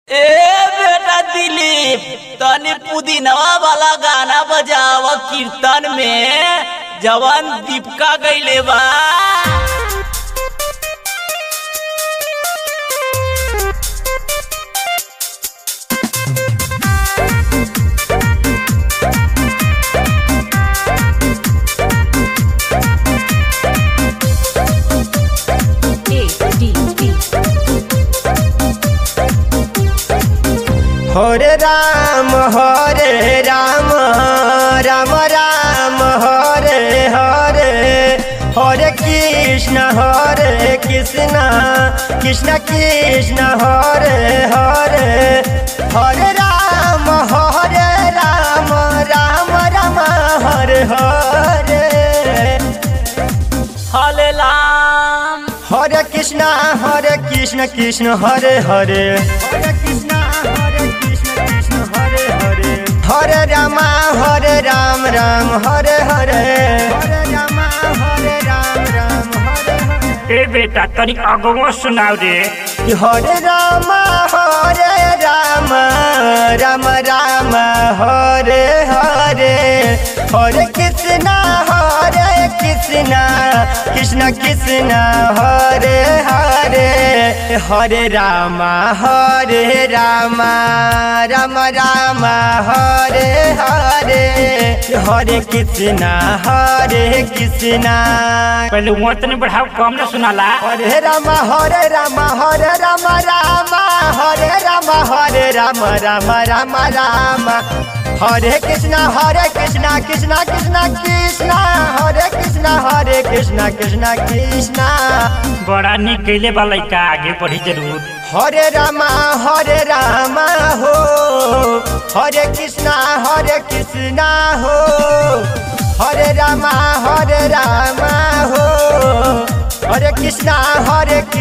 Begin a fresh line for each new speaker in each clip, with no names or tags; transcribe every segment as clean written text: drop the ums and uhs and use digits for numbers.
ए बेटा दिलीप, तनी पुदीनवा वाला गाना बजाव कीर्तन में जवन दीपका गईले बा।
हरे राम राम राम हरे हरे, हरे कृष्ण कृष्ण कृष्ण हरे हरे, हरे राम राम राम हरे हरे,
हरे राम
हरे कृष्ण कृष्ण हरे हरे, हरे कृष्ण कृष्ण हरे हरे, हरे राम राम हरे हरे, हरे राम हरे हरे।
ए बेटा तनी अगवा सुनाओ रे।
हरे राम राम राम हरे हरे, हरे कृष्ण कृष्ण कृष्ण हरे हरे, हरे राम राम राम हरे हरे, हरे कृष्ण
पहले वो तनी बढ़ाओ, कम ना सुनाला।
हरे राम राम हरे राम राम राम, हरे कृष्ण कृष्ण कृष्ण हरे कृष्ण कृष्ण।
बड़ा निक गईले बा लइका, आगे बढ़ी जरूर।
हरे राम हो, हरे कृष्ण हो, हरे राम हो, हरे कृष्ण हो,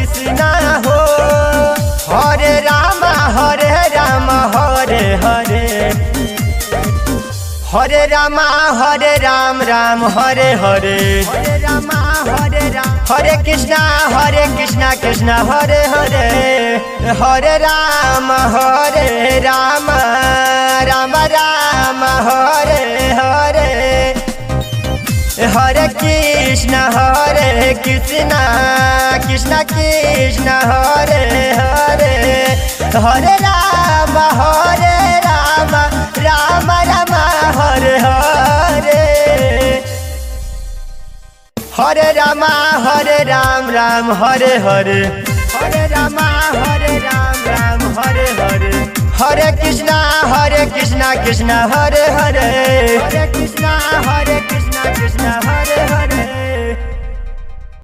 हरे राम हरे हरे, हरे राम राम हरे हरे, हरे राम हरे कृष्ण कृष्ण हरे हरे, हरे राम राम राम हरे हरे, हरे कृष्ण कृष्ण कृष्ण हरे हरे, हरे राम राम हरे हरे, हरे राम राम हरे हरे, हरे राम राम हरे हरे, हरे कृष्ण कृष्ण हरे हरे,